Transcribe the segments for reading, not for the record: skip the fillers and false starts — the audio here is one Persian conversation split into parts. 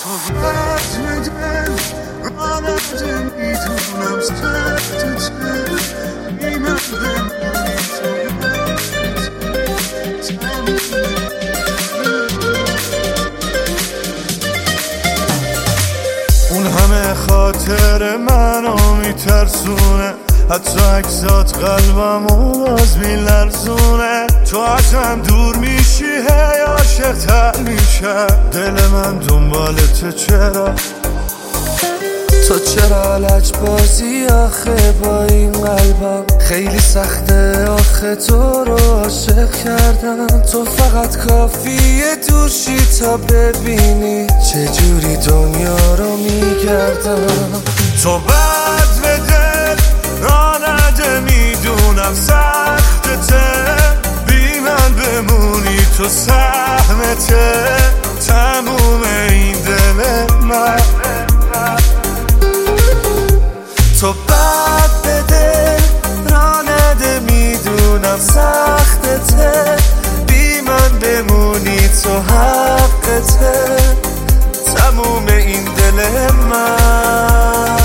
تو بد دل رانده میدونم سخت دل بی من بمونی اون همه خاطر منو میترسونه، حتی عکسات قلبمو باز میلرزونه. تو ازم دور میشی هی عاشق‌تر میشه، دل من دنبالته چرا؟ تو چرا لجبازی آخه با این قلبم؟ خیلی سخته آخه تو رو عاشق کردم. تو فقط کافیه دوشی تا ببینی چجوری دنیا رو میگردم. تو بد به دل رانده میدونم سختته، بی من بمونی تو سهمته تموم این دل من. تو بد به دل رانده میدونم سختته، بی من بمونی تو حقته تموم این دل من.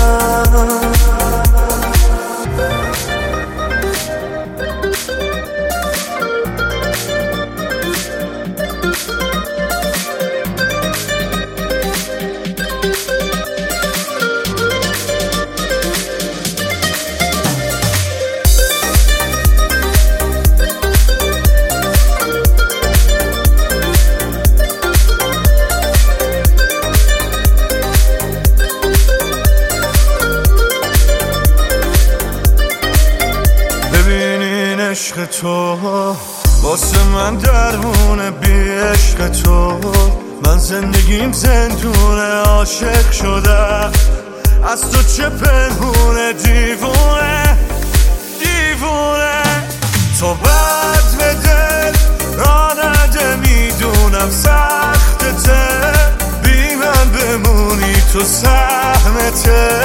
عشق تو واسه من درمونه، بی عشق تو من زندگیم زندونه. عاشق شدم از تو چه پنهونه، دیوونه دیوونه. تو بد به دل رانده میدونم سختته، بی من بمونی تو سهمته